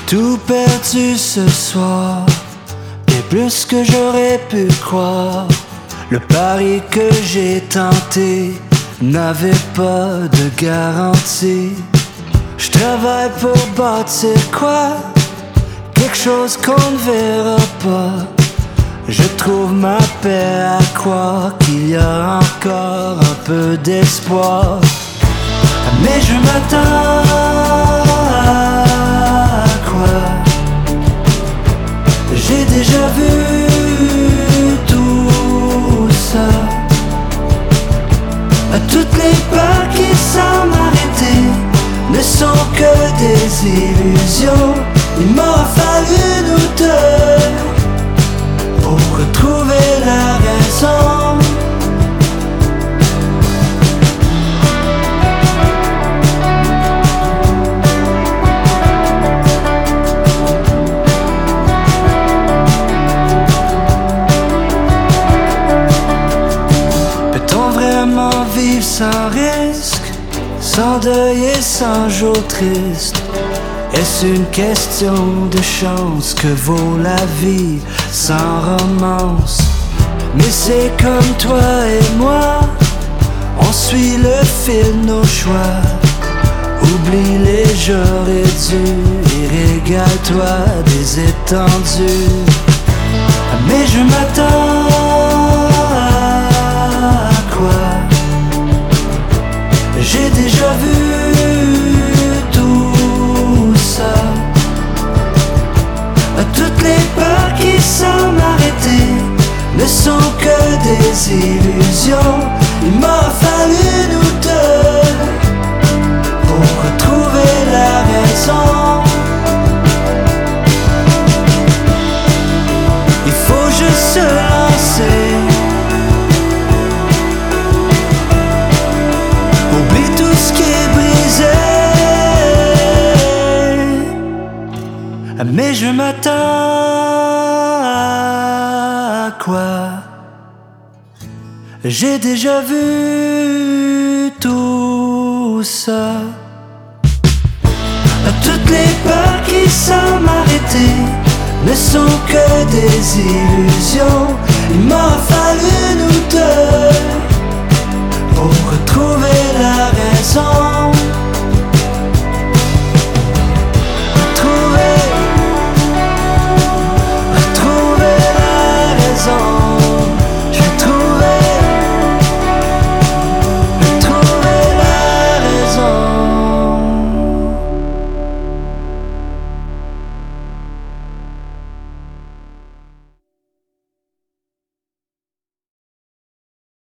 tout perdu ce soir, et plus que j'aurais pu croire. Le pari que j'ai tenté n'avait pas de garantie. Je travaille pour bâtir quoi? Quelque chose qu'on ne verra pas. Je trouve ma paix à croire qu'il y a encore un peu d'espoir. Mais je m'attends à quoi? J'ai déjà vu tout ça. Toutes les peurs qui semblent m'arrêter ne sont que des illusions. Il m'aura fallu nous deux pour retrouver la raison. Peut-on vraiment vivre sans risque, sans deuil et sans jour triste? Est-ce une question de chance que vaut la vie sans romance? Mais c'est comme toi et moi, on suit le fil de nos choix. Oublie les j'aurais dû et régale-toi des étendues. Mais je m'attends à quoi? J'ai déjà vu tout ça. Toutes les peurs qui semblent m'arrêter ne sont que des illusions. Il m'a fallu nous deux pour retrouver la raison. Il faut juste se lancer. Oublie tout ce qui est brisé. Mais je m'attends à quoi? J'ai déjà vu tout ça. Toutes les peurs qui semblent m'arrêter ne sont que des illusions. Il m'a fallu nous deux pour retrouver la raison.